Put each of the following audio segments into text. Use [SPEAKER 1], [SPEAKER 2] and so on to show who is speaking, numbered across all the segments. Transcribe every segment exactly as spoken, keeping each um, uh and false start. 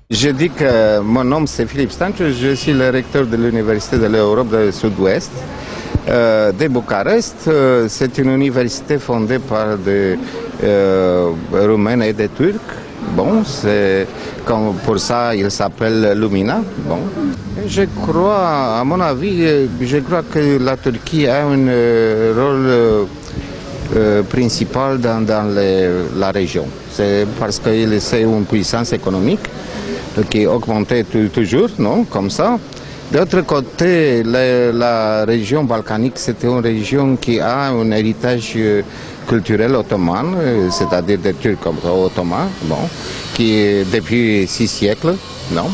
[SPEAKER 1] Je dis que mon nom c'est Philippe Stanciu, je suis le recteur de l'Université de l'Europe de Sud-Ouest euh, de Bucarest. Euh, c'est une université fondée par des euh, Roumains et des Turcs. Bon, c'est comme pour ça il s'appelle Lumina. Bon, je crois, à mon avis, je crois que la Turquie a un euh, rôle euh, principal dans, dans les, la région. C'est parce que c'est une puissance économique qui augmentait toujours, non, comme ça. D'autre côté, la, la région balkanique, c'est une région qui a un héritage culturel ottoman, c'est-à-dire des Turcs ottomans, bon, qui depuis six siècles, non.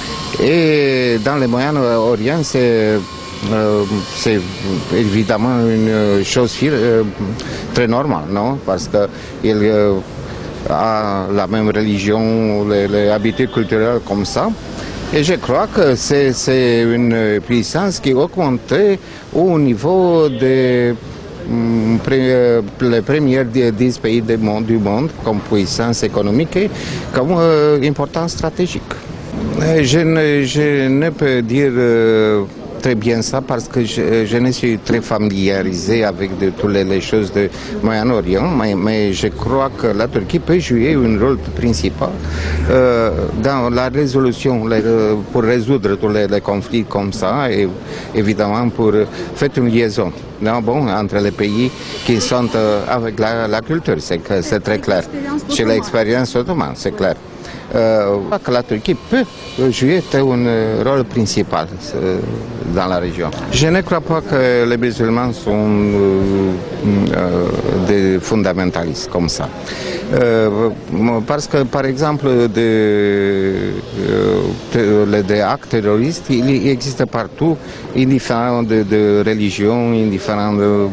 [SPEAKER 1] Et dans le Moyen-Orient, c'est euh, c'est évidemment une chose euh, très normale, non, parce que il euh, a la même religion, les, les habitudes culturelles comme ça. Et je crois que c'est une puissance qui augmentait au niveau des um, les premiers dix pays du monde, du monde comme puissance économique et comme euh, importance stratégique. Je ne, je ne peux dire euh, très bien ça parce que je, je ne suis très familiarisé avec de, toutes les choses de Moyen-Orient, mais, mais je crois que la Turquie peut jouer un rôle principal euh, dans la résolution, les, pour résoudre tous les, les conflits comme ça, et évidemment pour faire une liaison non, bon, entre les pays qui sont euh, avec la, la culture, c'est très clair. Chez l'expérience ottomane, c'est clair. Euh, que la Turquie peut jouer un rôle principal euh, dans la région. Je ne crois pas que les musulmans sont euh, euh, des fondamentalistes comme ça. Euh, parce que, par exemple, des, euh, des actes terroristes, il existe partout, indifférent de, de religion, indifférent de...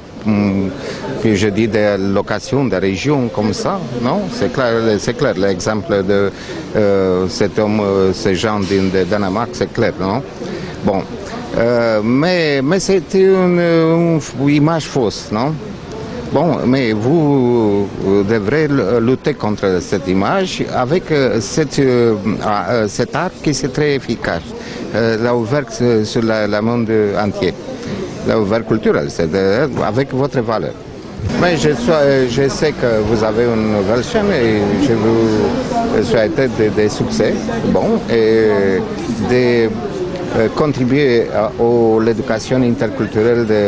[SPEAKER 1] que je dis des locations, des régions comme ça, non? C'est clair, c'est clair. L'exemple de euh, cet homme, ces gens de Danemark, c'est clair, non? Bon, euh, mais, mais c'est une, une image fausse, non? Bon, mais vous devrez lutter contre cette image avec cette, euh, cet art qui est très efficace, euh, l'a ouvert sur le monde entier. L'ouvert culturel, c'est avec votre valeur. Mais je, je sais que vous avez une nouvelle chaîne et je vous souhaite des de succès, bon, et de euh, contribuer à, à l'éducation interculturelle de,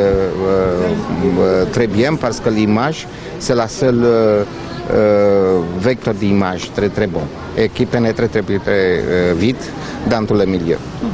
[SPEAKER 1] euh, très bien parce que l'image, c'est la seule euh, vecteur d'image très très bon et qui pénètre très, très, très vite dans tous les milieux.